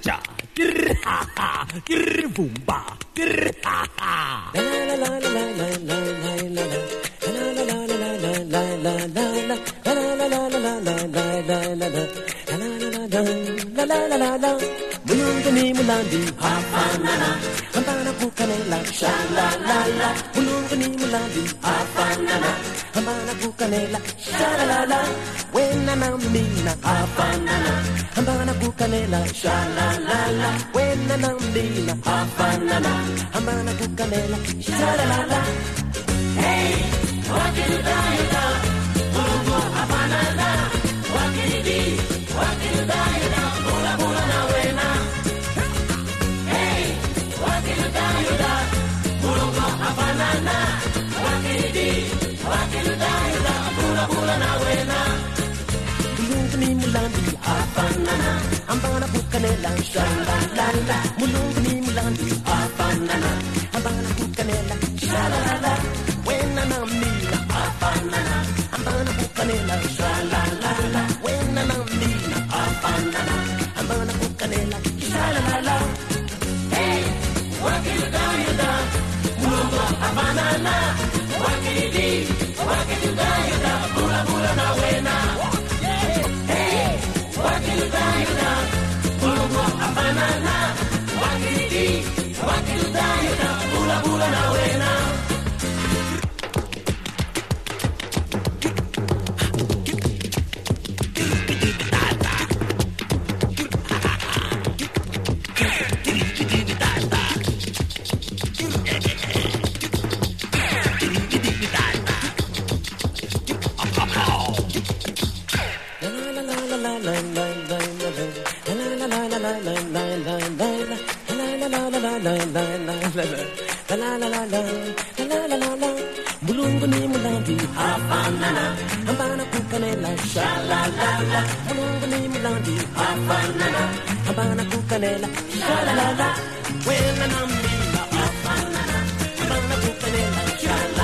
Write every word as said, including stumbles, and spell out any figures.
cha, grr ha ha, grr boom ba, grr ha ha. La la la la la la la la la la. La la la la la la la la la. La la la la la la la la la la. La la la la la la la la. Mulungu ni mulandi hafanana, ambana kukanela sha la la la. Mulungu ni mulandi hafanana, ambana kukanela sha la la la. Wena na mina hafanana, ambana kukanela sha la la la. Wena na mina hafanana, ambana kukanela sha la la la. Hey, wakiruda yuda, mulungu hafanana, wakiridi, wakiruda yuda, mula mula na wena. Hey, wakiruda yuda, mulungu hafanana, wakiridi, wakiruda yuda, mula mula na wena. Mulungu ni mulandi hafanana, ambana kukanela sha la la la. Mulungu ni mulandi hafanana, ambana kukanela sha la la la. Wena na mina hafanana, ambana kukanela sha la la la. Wena na mina hafanana, ambana kukanela sha la la la. Hey, wakiruda yuda, mulungu hafanana, wakiridi, wakiruda yuda, mula mula na wena. Hey, wakiruda yuda, mulungu hafanana, wakiridi, wakiruda yuda, mula mula na wena. Mulungu ni mulandi hafanana, ambana kukanela sha la la la. Mulungu ni mulandi hafanana, ambana kukanela sha la la la. Wena na mina hafanana, ambana kukanela sha la